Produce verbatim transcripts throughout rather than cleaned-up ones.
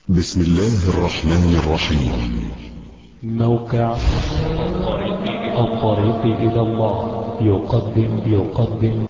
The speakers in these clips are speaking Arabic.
بسم الله الرحمن الرحيم. موقع الطريق إلى الله يقدم يقدم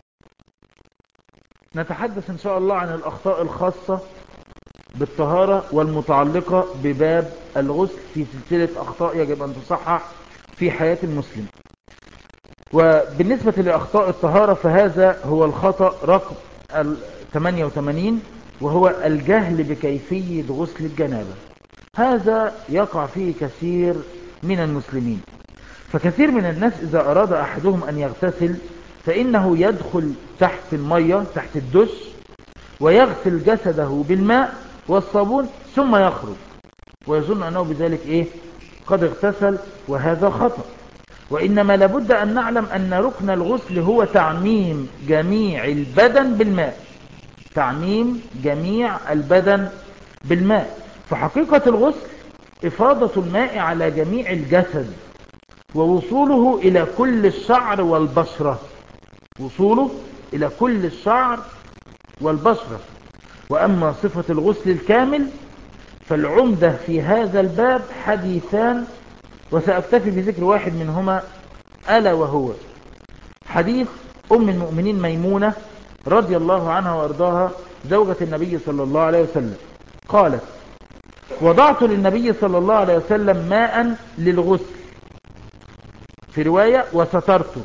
نتحدث إن شاء الله عن الأخطاء الخاصة بالطهارة والمتعلقة بباب الغسل في سلسلة أخطاء يجب أن تصحح في حياة المسلم. وبالنسبة لأخطاء الطهارة فهذا هو الخطأ رقم ثمانية وثمانين، وهو الجهل بكيفية غسل الجنابة. هذا يقع فيه كثير من المسلمين، فكثير من الناس إذا أراد أحدهم أن يغتسل فإنه يدخل تحت المية تحت الدش ويغسل جسده بالماء والصابون ثم يخرج ويظن أنه بذلك إيه قد اغتسل، وهذا خطأ. وإنما لابد أن نعلم أن ركن الغسل هو تعميم جميع البدن بالماء، تعميم جميع البدن بالماء. فحقيقة الغسل إفاضة الماء على جميع الجسد ووصوله إلى كل الشعر والبشرة، وصوله إلى كل الشعر والبشرة. وأما صفة الغسل الكامل فالعمدة في هذا الباب حديثان، وسأكتفي بذكر واحد منهما، ألا وهو حديث أم المؤمنين ميمونة رضي الله عنها وأرضاها زوجة النبي صلى الله عليه وسلم. قالت: وضعت للنبي صلى الله عليه وسلم ماء للغسل، في رواية وسترته،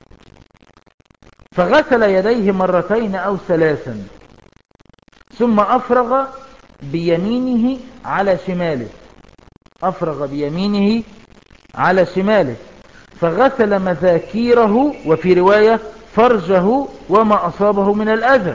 فغسل يديه مرتين أو ثلاثا ثم أفرغ بيمينه على شماله، أفرغ بيمينه على شماله فغسل مذاكيره، وفي رواية فرجه وما أصابه من الأذى.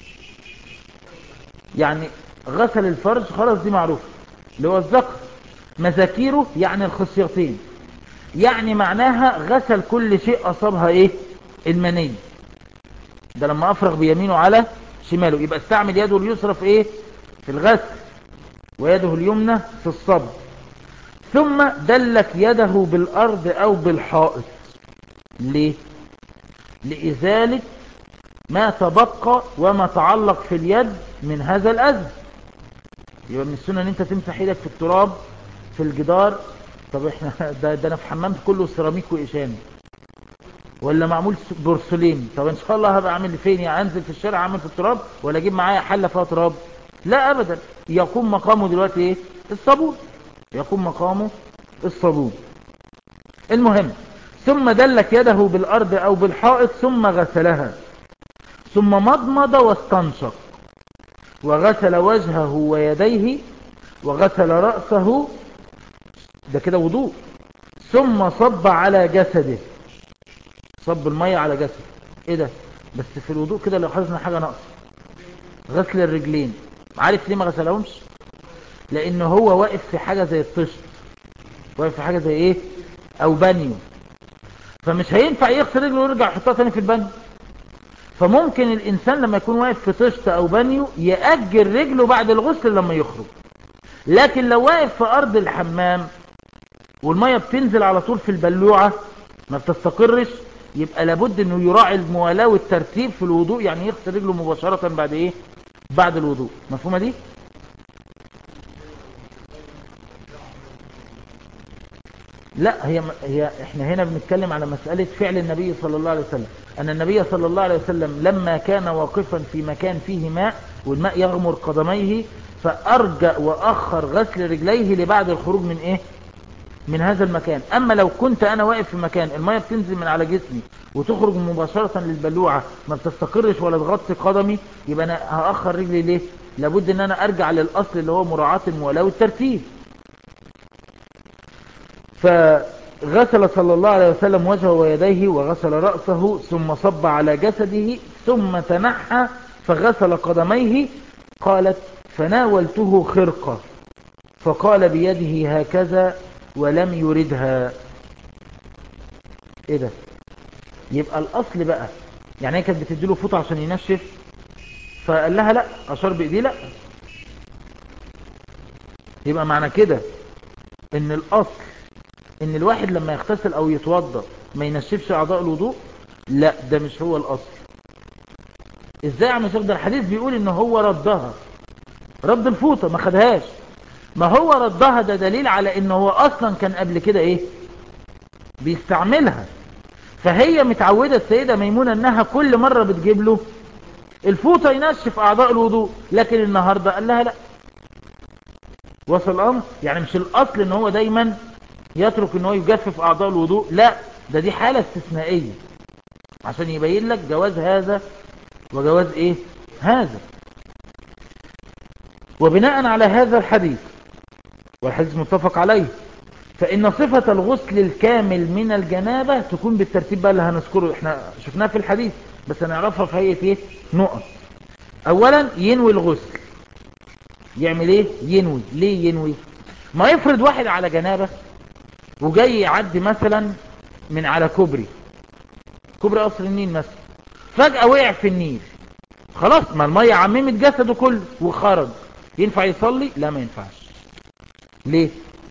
يعني غسل الفرج خلاص دي معروفة اللي هو الذكر، مذاكيره يعني الخصيتين، يعني معناها غسل كل شيء أصابها إيه المني. ده لما أفرغ بيمينه على شماله يبقى استعمل يده اليسرى في إيه في الغسل ويده اليمنى في الصب. ثم دلك يده بالأرض أو بالحائط، ليه؟ لإزالة ما تبقى وما تعلق في اليد من هذا الأذى. يبقى من السنة ان انت تمسح ايدك في التراب في الجدار. طب احنا ده, ده انا في حمام كله سيراميك وإشاني ولا معمول بورسلين، طب ان شاء الله هبقى اعمل فين؟ يعني انزل في الشارع اعمل في التراب ولا اجيب معايا حلة فيها تراب؟ لا ابدا، يقوم مقامه دلوقتي ايه الصابون، يقوم مقامه الصابون. المهم، ثم دلك يده بالأرض أو بالحائط ثم غسلها، ثم مضمض واستنشق وغسل وجهه ويديه وغسل رأسه، ده كده وضوء. ثم صب على جسده، صب المية على جسده. ايه ده؟ بس في الوضوء كده لو حاسس ان حاجة ناقصة، غسل الرجلين. عارف ليه ما غسلهمش؟ لان هو واقف في حاجة زي الطشت، واقف في حاجة زي ايه او بانيو، فمش هينفع يغسل رجله ويرجع يحطها تاني في البانيو. فممكن الإنسان لما يكون واقف في طشت أو بانيو يأجل رجله بعد الغسل لما يخرج، لكن لو واقف في أرض الحمام والمية بتنزل على طول في البلوعة ما بتستقرش، يبقى لابد أنه يراعي الموالاة والترتيب في الوضوء، يعني يغسل رجله مباشرة بعد إيه بعد الوضوء. مفهومة دي؟ لا، هي هي احنا هنا بنتكلم على مسألة فعل النبي صلى الله عليه وسلم، أن النبي صلى الله عليه وسلم لما كان واقفا في مكان فيه ماء والماء يغمر قدميه فأرجأ وأخر غسل رجليه لبعد الخروج من إيه من هذا المكان. أما لو كنت أنا واقف في مكان المية بتنزل من على جسمي وتخرج مباشرة للبلوعة ما بتستقرش ولا تغطي قدمي، يبقى أنا هأخر رجلي ليه؟ لابد أن أنا أرجع للأصل اللي هو مراعاة الموالاة والترتيب. فغسل صلى الله عليه وسلم وجهه ويديه وغسل رأسه ثم صب على جسده ثم تنحى فغسل قدميه. قالت: فناولته خرقة فقال بيده هكذا ولم يردها. ايه ده؟ يبقى الأصل بقى، يعني هي كانت بتديله فوطة عشان ينشف فقال لها لا، أشار بإيديه لا. يبقى معنى كده ان الأصل ان الواحد لما يغتسل او يتوضا ما ينشفش اعضاء الوضوء؟ لا، ده مش هو الاصل. ازاي يا عم شيخ؟ ده الحديث بيقول ان هو ردها، رد الفوطه ما خدهاش، ما هو ردها ده دليل على انه هو اصلا كان قبل كده ايه بيستعملها. فهي متعودة السيدة ميمونة انها كل مرة بتجيب له الفوطة ينشف اعضاء الوضوء، لكن النهاردة قال لها لا. وصل الامر؟ يعني مش الاصل ان هو دايما يترك ان هو يجفف اعضاء الوضوء، لا، ده دي حالة استثنائية عشان يبين لك جواز هذا وجواز ايه هذا. وبناء على هذا الحديث، والحديث متفق عليه، فإن صفة الغسل الكامل من الجنابة تكون بالترتيب بقى اللي هنذكره، احنا شفناها في الحديث بس هنعرفها في هيئة ايه نقط. اولا ينوي الغسل. يعمل ايه؟ ينوي. ليه ينوي؟ ما يفرض واحد على جنابة وجاي يعدي مثلا من على كوبري كوبري قصر النيل مثلا، فجأة وقع في النيل، خلاص ما المية عممت جسده كله وخرج، ينفع يصلي؟ لا ما ينفعش. ليه؟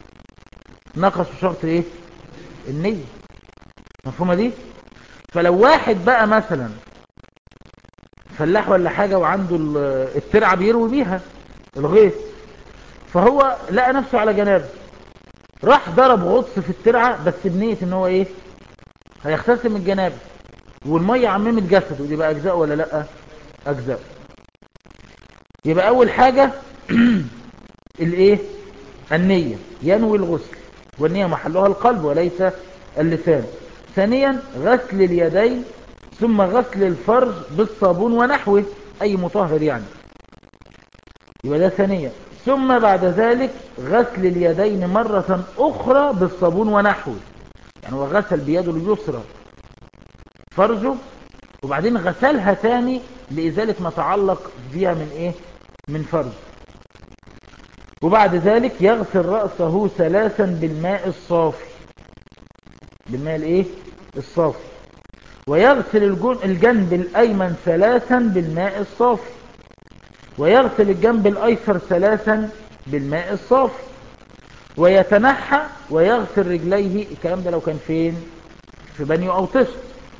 نقص في شرط ايه؟ النية. مفهومة دي؟ فلو واحد بقى مثلا فلاح ولا حاجة وعنده الترعة بيروي بيها الغيث، فهو لقى نفسه على جنابه، راح ضرب غطس في الترعة بس بنية ان هو ايه هيغتسل من الجنابه، والمية عممت جسده، دي بقى اجزاء ولا لا؟ اجزاء. يبقى اول حاجة الايه؟ النية، ينوي الغسل، والنية محلها القلب وليس اللسان. ثانيا غسل اليدين، ثم غسل الفرج بالصابون ونحوه، اي مطهر يعني، يبقى ده ثانيا. ثم بعد ذلك غسل اليدين مرة اخرى بالصابون ونحوه، يعني هو غسل بيده اليسرى فرجه وبعدين غسلها ثاني لإزالة ما تعلق فيها من ايه؟ من فرج. وبعد ذلك يغسل رأسه ثلاثا بالماء الصافي، بالماء الايه؟ الصافي. ويغسل الجنب الايمن ثلاثا بالماء الصافي، ويغسل الجنب الايسر ثلاثا بالماء الصافي، ويتنحى ويغسل رجليه. الكلام ده لو كان فين؟ في بانيو او طشت.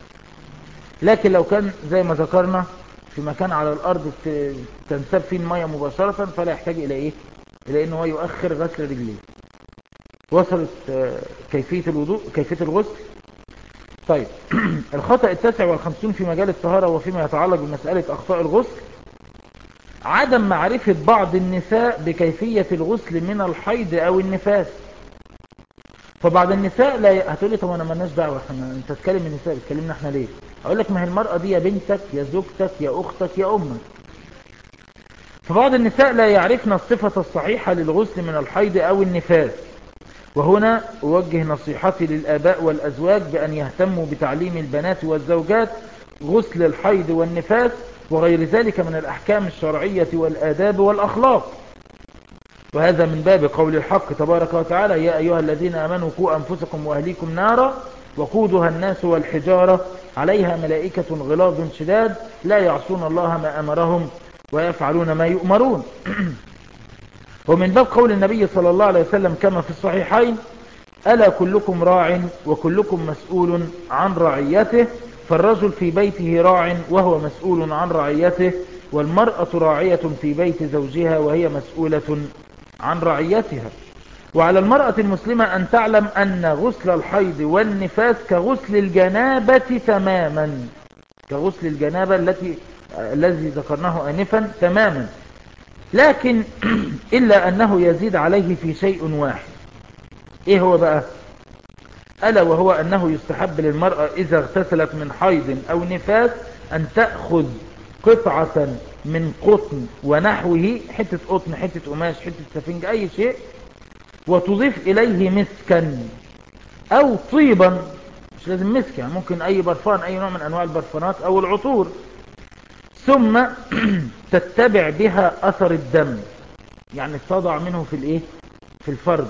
لكن لو كان زي ما ذكرنا في مكان على الارض تنساب فيه المية مباشرة فلا يحتاج الى ايه؟ الى انه يؤخر غسل رجليه. وصلت كيفية الوضوء، كيفية الغسل. طيب الخطأ التاسع والخمسون في مجال الطهارة وفيما يتعلق بمسألة أخطاء الغسل، عدم معرفة بعض النساء بكيفية الغسل من الحيض أو النفاس. فبعض النساء لا، هتقولي طب أنا مالناش دعوة، أنت تتكلم النساء بتكلمنا احنا ليه؟ أقول لك ما هي المرأة دي يا بنتك يا زوجتك يا أختك يا أمك. فبعض النساء لا يعرفن الصفة الصحيحة للغسل من الحيض أو النفاس. وهنا أوجه نصيحتي للآباء والأزواج بأن يهتموا بتعليم البنات والزوجات غسل الحيض والنفاس وغير ذلك من الأحكام الشرعية والآداب والأخلاق. وهذا من باب قول الحق تبارك وتعالى: يا أيها الذين آمنوا قوا أنفسكم وأهليكم نارا وقودها الناس والحجارة عليها ملائكة غلاظ شداد لا يعصون الله ما أمرهم ويفعلون ما يؤمرون. ومن باب قول النبي صلى الله عليه وسلم كما في الصحيحين: ألا كلكم راع وكلكم مسؤول عن رعيته، فالرجل في بيته راع وهو مسؤول عن رعيته، والمرأة راعية في بيت زوجها وهي مسؤولة عن رعيتها. وعلى المرأة المسلمة أن تعلم أن غسل الحيض والنفاس كغسل الجنابة تماما، كغسل الجنابة التي الذي ذكرناه آنفا تماما، لكن إلا أنه يزيد عليه في شيء واحد. إيه هو بقى؟ ألا وهو أنه يستحب للمرأة إذا اغتسلت من حيض أو نفاس أن تأخذ قطعة من قطن ونحوه، حتة قطن، حتة قماش، حتة سفنج، أي شيء، وتضيف إليه مسكا أو طيبا، مش لازم مسك، يعني ممكن أي برفان، أي نوع من أنواع البرفانات أو العطور، ثم تتبع بها أثر الدم، يعني تضع منه في الإيه؟ في الفرد.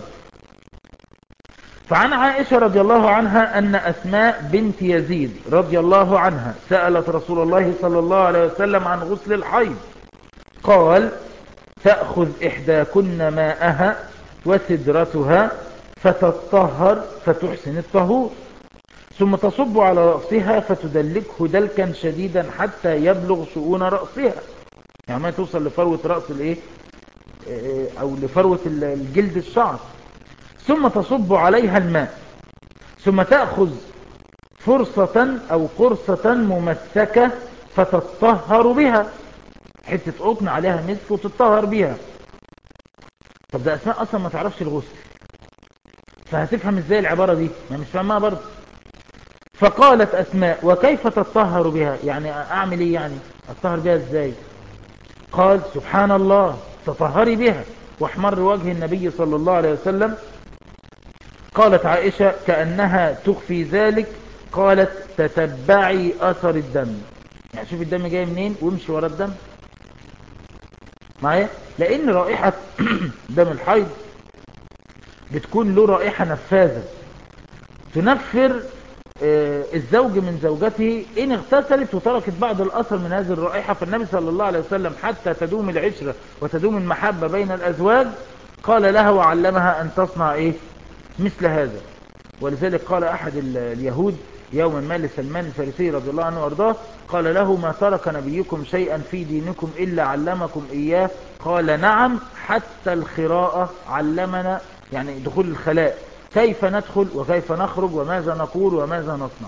فعن عائشة رضي الله عنها أن أسماء بنت يزيد رضي الله عنها سألت رسول الله صلى الله عليه وسلم عن غسل الحيض، قال: تأخذ إحداكن ماءها وسدرتها فتطهر فتحسن الطهور، ثم تصب على رأسها فتدلكه دلكا شديدا حتى يبلغ شؤون رأسها، يعني ما توصل لفروة رأس الايه أو لفروة الجلد الشعر، ثم تصب عليها الماء، ثم تأخذ فرصة أو قرصة ممسكة فتتطهر بها، حتة قطن عليها مسك وتتطهر بها. طب ده أسماء أصلا ما تعرفش الغسل، فهتفهم ازاي العبارة دي؟ ما مش فاهمها برضه. فقالت أسماء وكيف تتطهر بها؟ يعني أعمل إيه يعني؟ أتطهر بها ازاي؟ قال سبحان الله تطهري بها. واحمر وجه النبي صلى الله عليه وسلم. قالت عائشة كأنها تخفي ذلك، قالت تتبعي أثر الدم، يعني شوف الدم جاي منين وامشي ورا الدم معايا، لأن رائحة دم الحيض بتكون له رائحة نفاذة تنفر الزوج من زوجته إن اغتسلت وتركت بعض الأثر من هذه الرائحة. فالنبي صلى الله عليه وسلم حتى تدوم العشرة وتدوم المحبة بين الأزواج قال لها وعلمها أن تصنع إيه مثل هذا. ولذلك قال أحد اليهود يوما ما لسلمان الفارسي رضي الله عنه وارضاه، قال له ما ترك نبيكم شيئا في دينكم إلا علمكم إياه؟ قال نعم حتى الخراءة علمنا، يعني دخول الخلاء، كيف ندخل وكيف نخرج وماذا نقول وماذا نصنع.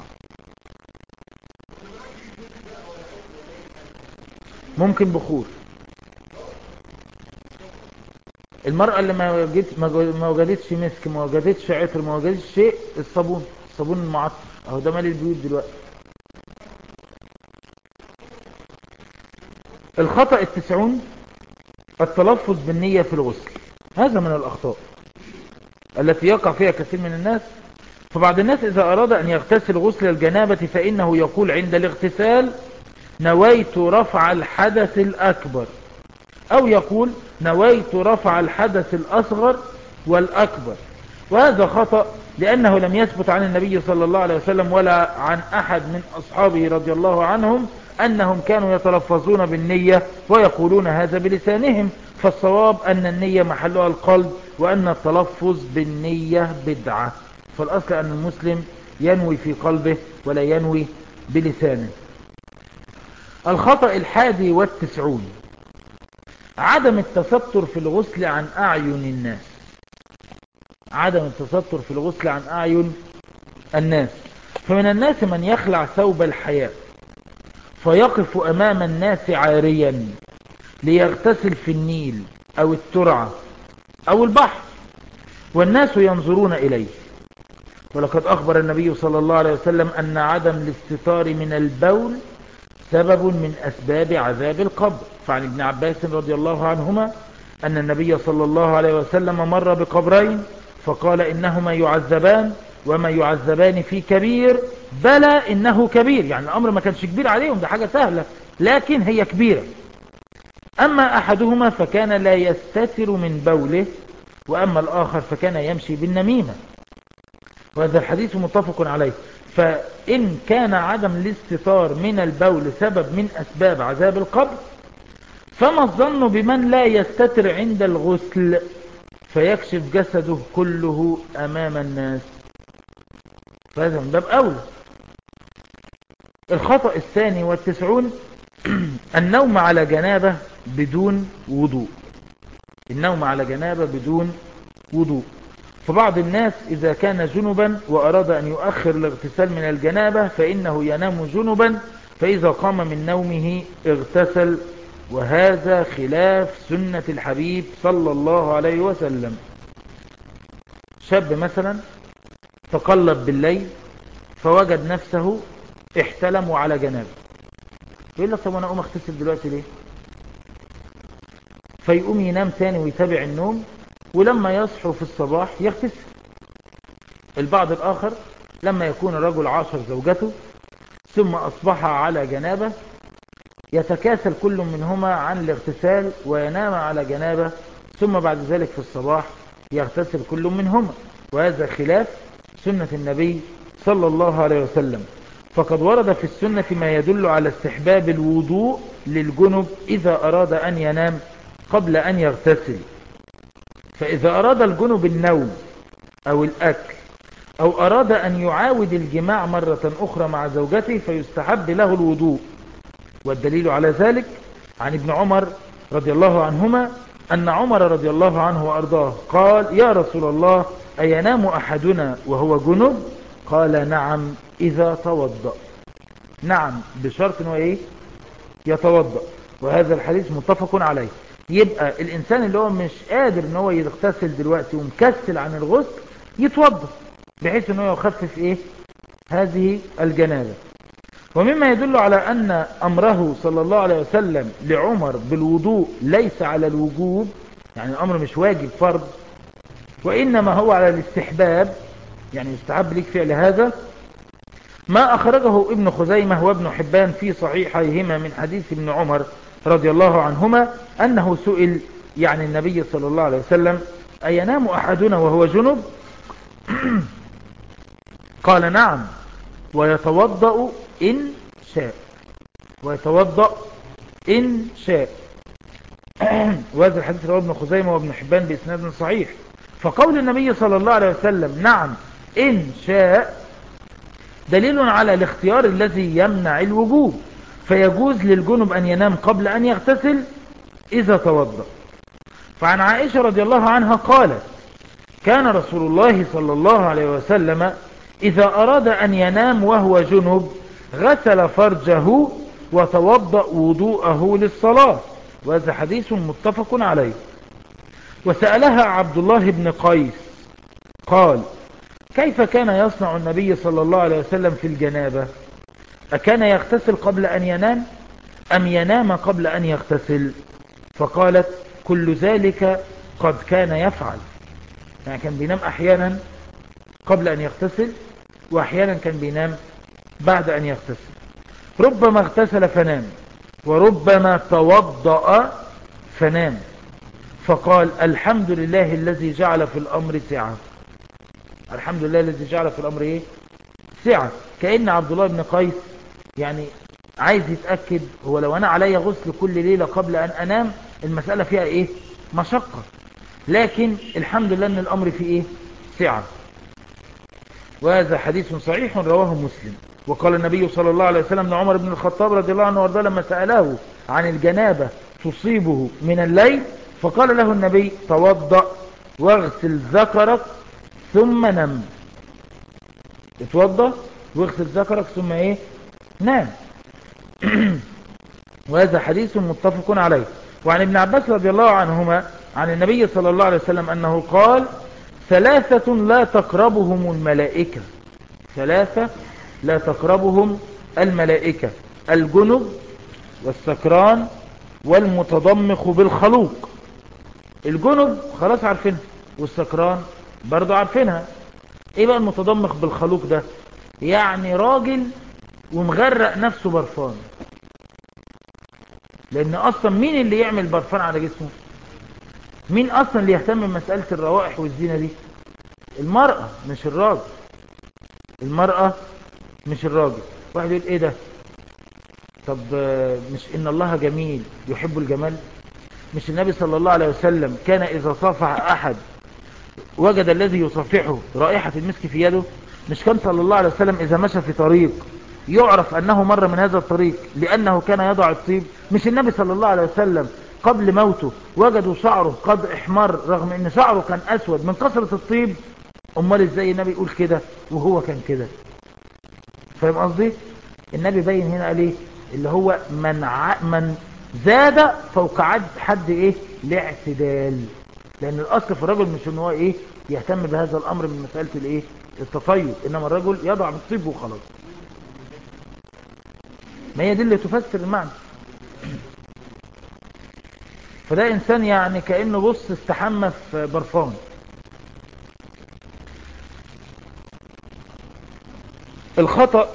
ممكن بخور. المرأة اللي ما وجدتش ما وجدتش مسك، ما وجدتش عطر، ما وجدتش شيء، الصابون، الصابون المعطر اهو ده مال البيوت دلوقتي. الخطأ التسعون التلفظ بالنية في الغسل. هذا من الأخطاء التي يقع فيها كثير من الناس. فبعض الناس إذا أراد أن يغتسل غسل الجنابة فإنه يقول عند الاغتسال نويت رفع الحدث الأكبر، أو يقول نويت رفع الحدث الأصغر والأكبر. وهذا خطأ، لأنه لم يثبت عن النبي صلى الله عليه وسلم ولا عن أحد من أصحابه رضي الله عنهم أنهم كانوا يتلفظون بالنية ويقولون هذا بلسانهم. فالصواب أن النية محلها القلب، وأن التلفظ بالنية بدعة. فالأصل أن المسلم ينوي في قلبه ولا ينوي بلسانه. الخطأ الحادي والتسعون عدم التستر في الغسل عن أعين الناس. عدم التستر في الغسل عن أعين الناس. فمن الناس من يخلع ثوب الحياء فيقف أمام الناس عاريا ليغتسل في النيل أو الترعة أو البحر والناس ينظرون إليه. ولقد أخبر النبي صلى الله عليه وسلم أن عدم الاستتار من البول سبب من أسباب عذاب القبر. فعن ابن عباس رضي الله عنهما أن النبي صلى الله عليه وسلم مر بقبرين فقال إنهما يعذبان وما يعذبان في كبير، بلى إنه كبير، يعني الأمر ما كانش كبير عليهم، ده حاجة سهلة لكن هي كبيرة. أما أحدهما فكان لا يستتر من بوله، وأما الآخر فكان يمشي بالنميمة. وهذا الحديث متفق عليه. فإن كان عدم الاستتار من البول سبب من أسباب عذاب القبر، فما الظن بمن لا يستتر عند الغسل فيكشف جسده كله أمام الناس؟ فهذا من باب أولى. الخطأ الثاني والتسعون النوم على جنابة بدون وضوء. النوم على جنابة بدون وضوء. فبعض الناس إذا كان جنبا وأراد أن يؤخر الاغتسال من الجنابة فإنه ينام جنبا، فإذا قام من نومه اغتسل، وهذا خلاف سنة الحبيب صلى الله عليه وسلم. شاب مثلا تقلب بالليل فوجد نفسه احتلم على جنابه، يقول لك طب أنا أقوم اغتسل دلوقتي ليه؟ فيقوم ينام تاني ويتابع النوم، ولما يصحو في الصباح يغتسل. البعض الآخر لما يكون الرجل عاشر زوجته ثم أصبح على جنابه يتكاسل كل منهما عن الاغتسال وينام على جنابه، ثم بعد ذلك في الصباح يغتسل كل منهما، وهذا خلاف سنة النبي صلى الله عليه وسلم. فقد ورد في السنة ما يدل على استحباب الوضوء للجنب إذا أراد أن ينام قبل أن يغتسل. فإذا أراد الجنب النوم أو الأكل أو أراد أن يعاود الجماع مرة أخرى مع زوجته فيستحب له الوضوء. والدليل على ذلك عن ابن عمر رضي الله عنهما أن عمر رضي الله عنه وأرضاه قال يا رسول الله أينام أحدنا وهو جنب؟ قال نعم إذا توضأ. نعم بشرط أنه إيه؟ يتوضأ. وهذا الحديث متفق عليه. يبقى الإنسان اللي هو مش قادر أنه هو يغتسل دلوقتي ومكسل عن الغسل يتوضأ بحيث أنه يخفف إيه؟ هذه الجنابة. ومما يدل على أن أمره صلى الله عليه وسلم لعمر بالوضوء ليس على الوجوب، يعني الأمر مش واجب فرض، وإنما هو على الاستحباب، يعني يستحب لك فعل هذا، ما أخرجه ابن خزيمة وابن حبان في صحيحيهما من حديث ابن عمر رضي الله عنهما أنه سئل يعني النبي صلى الله عليه وسلم أينام أحدنا وهو جنب؟ قال نعم ويتوضأ إن شاء، ويتوضأ إن شاء. وهذا الحديث رواه ابن خزيمة وابن حبان بإسناد صحيح. فقول النبي صلى الله عليه وسلم نعم إن شاء دليل على الاختيار الذي يمنع الوجوب، فيجوز للجنب أن ينام قبل أن يغتسل إذا توضأ. فعن عائشة رضي الله عنها قالت كان رسول الله صلى الله عليه وسلم إذا أراد أن ينام وهو جنب غسل فرجه وتوضأ وضوءه للصلاة. وهذا حديث متفق عليه. وسألها عبد الله بن قيس قال كيف كان يصنع النبي صلى الله عليه وسلم في الجنابة؟ أكان يغتسل قبل أن ينام أم ينام قبل أن يغتسل؟ فقالت كل ذلك قد كان يفعل، يعني كان بينام أحيانا قبل أن يغتسل وأحيانا كان بينام بعد أن يغتسل. ربما اغتسل فنام وربما توضأ فنام. فقال الحمد لله الذي جعل في الأمر سعة. الحمد لله الذي جعل في الأمر إيه؟ سعة. كأن عبد الله بن قيس يعني عايز يتأكد هو لو أنا علي غسل كل ليلة قبل أن أنام المسألة فيها إيه؟ مشقة، لكن الحمد لله أن الأمر فيه إيه؟ سعة. وهذا حديث صحيح رواه مسلم. وقال النبي صلى الله عليه وسلم لعمر بن الخطاب رضي الله عنه وارضاه لما سأله عن الجنابة تصيبه من الليل فقال له النبي توضأ واغسل ذكرك ثم نم. اتوضأ واغسل ذكرك ثم ايه؟ نام. وهذا حديث متفق عليه. وعن ابن عباس رضي الله عنهما عن النبي صلى الله عليه وسلم أنه قال ثلاثة لا تقربهم الملائكة، ثلاثة لا تقربهم الملائكة: الجنب والسكران والمتضمخ بالخلوق. الجنب خلاص عارفينها، والسكران برضو عارفينها. ايه بقى المتضمخ بالخلوق ده؟ يعني راجل ومغرق نفسه برفان، لان اصلا مين اللي يعمل برفان على جسمه؟ مين اصلا اللي يهتم بمسألة الروائح والزينة دي؟ المرأة مش الراجل. المرأة مش الراجل. واحد يقول ايه ده؟ طب مش ان الله جميل يحب الجمال؟ مش النبي صلى الله عليه وسلم كان اذا صافح احد وجد الذي يصافحه رائحة المسك في يده؟ مش كان صلى الله عليه وسلم اذا مشى في طريق يعرف انه مر من هذا الطريق لانه كان يضع الطيب؟ مش النبي صلى الله عليه وسلم قبل موته وجدوا شعره قد احمر رغم ان شعره كان اسود من كثرة الطيب؟ امال ازاي النبي يقول كده وهو كان كده؟ فاهم قصدي؟ النبي بين هنا قال ايه؟ اللي هو من ع... من زاد فوق عد حد ايه؟ الاعتدال. لان الاصل في الرجل مش ان هو ايه؟ يهتم بهذا الامر من مسألة الايه؟ التطيب، انما الرجل يضع بالطيب وخلاص. ما هي دي اللي تفسر المعنى. فده انسان يعني كأنه بص استحمى في برفان. الخطأ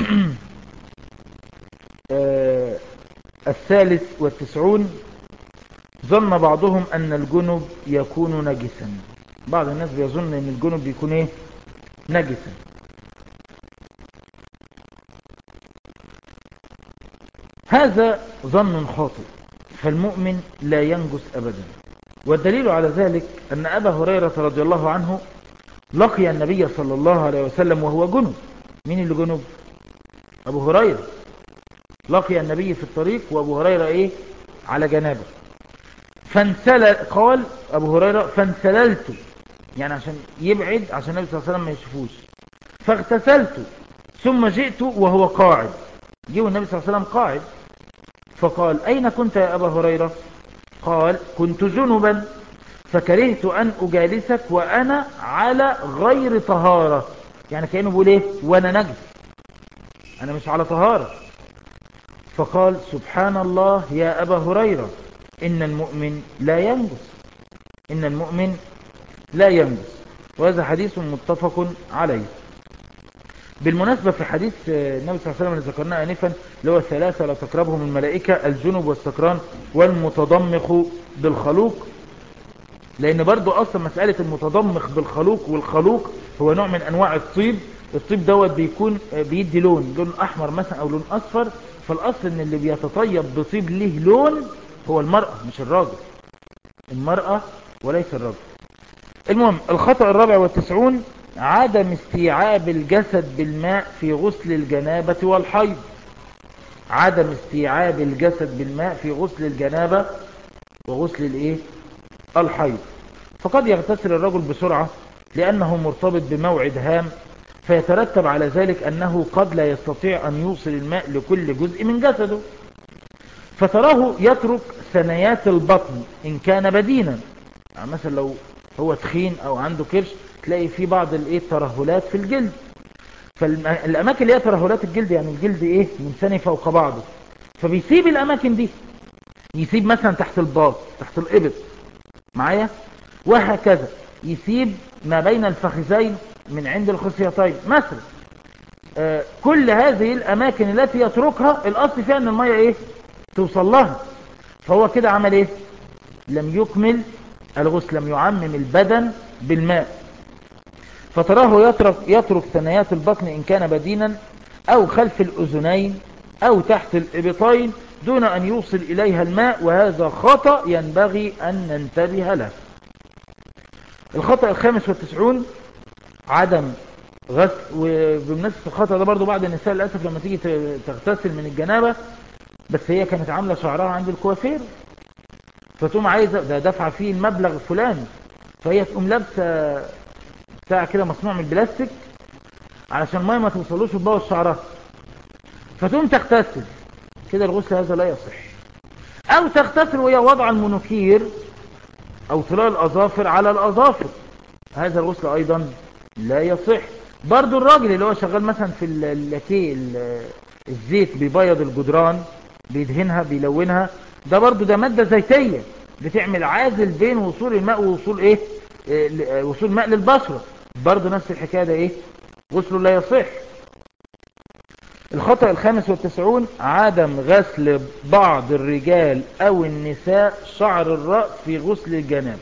آه الثالث والتسعون: ظن بعضهم ان الجنب يكون نجسا. بعض الناس بيظن ان الجنب بيكون ايه؟ نجسا. هذا ظن خاطئ، فالمؤمن لا ينجس ابدا. والدليل على ذلك ان ابا هريرة رضي الله عنه لقي النبي صلى الله عليه وسلم وهو جنب. مين اللي جنب؟ ابو هريرة. لقي النبي في الطريق وابو هريرة ايه؟ على جنابه. فانسلل، قال أبو هريرة فانسللت، يعني عشان يبعد عشان النبي صلى الله عليه وسلم ما يشوفوش. فاغتسلت ثم جئت وهو قاعد، جه النبي صلى الله عليه وسلم قاعد، فقال أين كنت يا أبا هريرة؟ قال كنت جنبا فكرهت أن أجالسك وأنا على غير طهارة، يعني كأنه بيقول إيه وأنا نجس، أنا مش على طهارة. فقال سبحان الله يا أبا هريرة إن المؤمن لا ينجس، إن المؤمن لا ينجس. وهذا حديث متفق عليه. بالمناسبة في حديث النبي صلى الله عليه وسلم اللي ذكرناه آنفا اللي هو ثلاثة لا تقربهم الملائكة: الجنب والسكران والمتضمخ بالخلوق، لأن برضو أصلا مسألة المتضمخ بالخلوق والخلوق هو نوع من أنواع الطيب. الطيب دوت بيكون بيدي لون لون أحمر مثلا أو لون أصفر، فالأصل إن اللي بيتطيب بطيب له لون هو المرأة مش الراجل، المرأة وليس الرجل. المهم الخطأ الرابع والتسعون: عدم استيعاب الجسد بالماء في غسل الجنابة والحيض. عدم استيعاب الجسد بالماء في غسل الجنابة وغسل الايه الحيض. فقد يغتسل الرجل بسرعة لأنه مرتبط بموعد هام، فيترتب على ذلك أنه قد لا يستطيع أن يوصل الماء لكل جزء من جسده، فتراه يترك ثنيات البطن إن كان بدينا، يعني مثلا لو هو تخين أو عنده كرش تلاقي فيه بعض الايه الترهلات في الجلد، فالأماكن اللي هي ترهلات الجلد يعني الجلد ايه منثني فوق بعضه، فبيسيب الأماكن دي، يسيب مثلا تحت الباط تحت الإبط معايا، وهكذا يسيب ما بين الفخذين من عند الخصيتين مثلا. آه كل هذه الأماكن التي يتركها الأصل فيها أن المية ايه توصل لها، فهو كده عمل ايه لم يكمل الغسل، لم يعمم البدن بالماء. فتراه يترك, يترك ثنيات البطن إن كان بدينا أو خلف الأذنين أو تحت الإبطين دون أن يوصل إليها الماء، وهذا خطأ ينبغي أن ننتبه له. الخطأ الخامس والتسعون: عدم غسل. وبمناسبة الخطأ ده برضو بعض النساء للأسف لما تيجي تغتسل من الجنابة بس هي كانت عاملة شعرها عند الكوافير، فتقوم عايزة ده دفع فيه المبلغ الفلاني، فهي تقوم لابسة بتاع كده مصنوع من البلاستيك علشان الماء ما توصلوش وتبوظ شعرها، فتقوم تغتسل كده، الغسل هذا لا يصح. او تغتسل وهي وضع المنوكير او طلاء الاظافر على الاظافر، هذا الغسل ايضا لا يصح. برضو الراجل اللي هو شغال مثلا في اللاكيه الزيت بيبيض الجدران بيدهنها بيلونها، ده برضو ده مادة زيتية بتعمل عازل بين وصول الماء ووصول ايه اه وصول ماء للبشرة، برضو نفس الحكاية ده ايه غسله لا يصح. الخطأ الخامس والتسعون: عدم غسل بعض الرجال او النساء شعر الرأس في غسل الجنابة.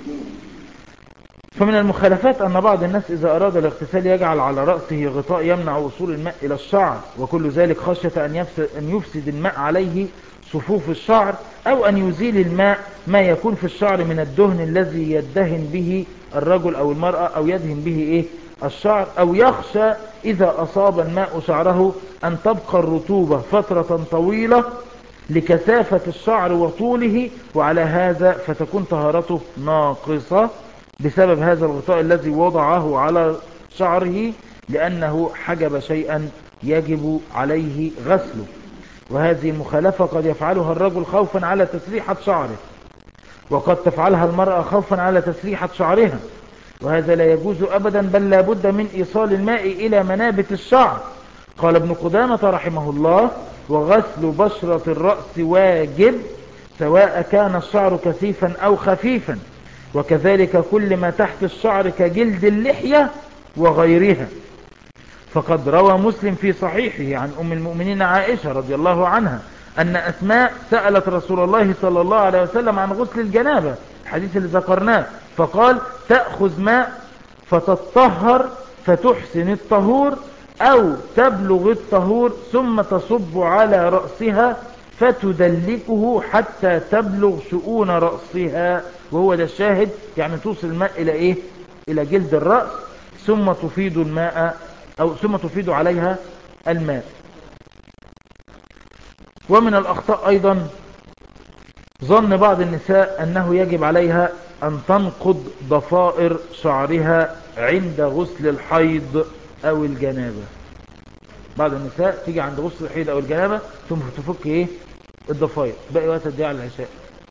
فمن المخالفات أن بعض الناس إذا أراد الاغتسال يجعل على رأسه غطاء يمنع وصول الماء إلى الشعر، وكل ذلك خشية أن يفسد, أن يفسد الماء عليه صفوف الشعر، أو أن يزيل الماء ما يكون في الشعر من الدهن الذي يدهن به الرجل أو المرأة أو يدهن به إيه الشعر، أو يخشى إذا أصاب الماء شعره أن تبقى الرطوبة فترة طويلة لكثافة الشعر وطوله، وعلى هذا فتكون طهارته ناقصة بسبب هذا الغطاء الذي وضعه على شعره لأنه حجب شيئا يجب عليه غسله. وهذه المخالفة قد يفعلها الرجل خوفا على تسريحة شعره، وقد تفعلها المرأة خوفا على تسريحة شعرها، وهذا لا يجوز أبدا، بل لا بد من إيصال الماء إلى منابت الشعر. قال ابن قدامة رحمه الله: وغسل بشرة الرأس واجب سواء كان الشعر كثيفا أو خفيفا، وكذلك كل ما تحت الشعر كجلد اللحية وغيرها. فقد روى مسلم في صحيحه عن أم المؤمنين عائشة رضي الله عنها أن أسماء سألت رسول الله صلى الله عليه وسلم عن غسل الجنابة، الحديث اللي ذكرناه، فقال: تأخذ ماء فتطهر فتحسن الطهور، أو تبلغ الطهور ثم تصب على رأسها فتدلكه حتى تبلغ شؤون رأسها، وهو ده الشاهد، يعني توصل الماء إلى إيه؟ إلى جلد الرأس، ثم تفيد الماء أو ثم تفيد عليها الماء. ومن الأخطاء أيضا ظن بعض النساء أنه يجب عليها أن تنقض ضفائر شعرها عند غسل الحيض أو الجنابة. بعض النساء تيجي عند غسل الحيض أو الجنابة ثم تفك إيه الضفائر، باقي وقت الدعاء على العشاء.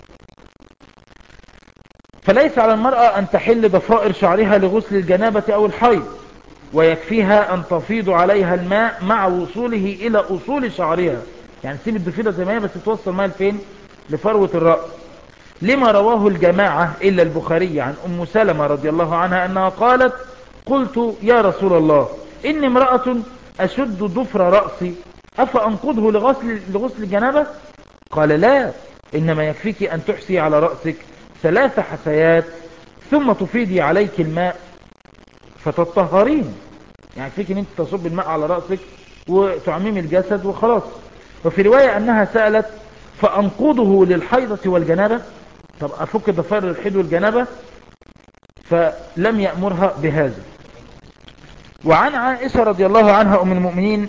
فليس على المرأة أن تحل ضفائر شعرها لغسل الجنابة أو الحيض، ويكفيها أن تفيض عليها الماء مع وصوله إلى أصول شعرها. يعني تسيب الضفيرة زي ما هي بس توصل ماء لفين؟ لفروة الرأس. لما رواه الجماعة إلا البخاري عن أم سلمة رضي الله عنها أنها قالت: قلت يا رسول الله إني امرأة أشد ضفر رأسي أفأنقضه لغسل, لغسل الجنابة؟ قال: لا، إنما يكفيك أن تحسي على رأسك ثلاث حسيات ثم تفيدي عليك الماء فتطهرين. يعني يكفيك أن أنت تصب الماء على رأسك وتعميم الجسد وخلاص. وفي رواية أنها سألت: فأنقضه للحيضة والجنابة؟ طب أفك ضفائر الحيض والجنابة؟ فلم يأمرها بهذا. وعن عائشة رضي الله عنها أم المؤمنين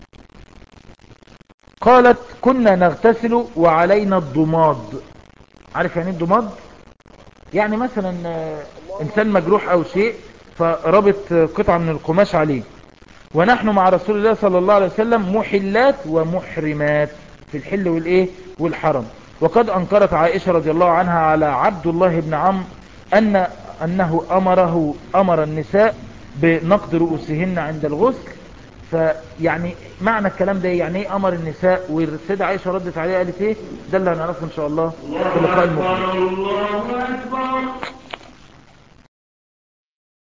قالت: كنا نغتسل وعلينا الضماد. عارف يعني الضماد؟ يعني مثلا إنسان مجروح أو شيء فربط قطعة من القماش عليه، ونحن مع رسول الله صلى الله عليه وسلم محلات ومحرمات في الحل والإيه والحرم. وقد أنكرت عائشة رضي الله عنها على عبد الله بن عمرو أن أنه أمره أمر النساء بنقض رؤوسهن عند الغسل. فيعني معنى الكلام ده يعني ايه أمر النساء؟ والسيدة عائشة ردت عليه قالت ايه؟ ده اللي هنعرفه إن شاء الله في اللقاء المقبل.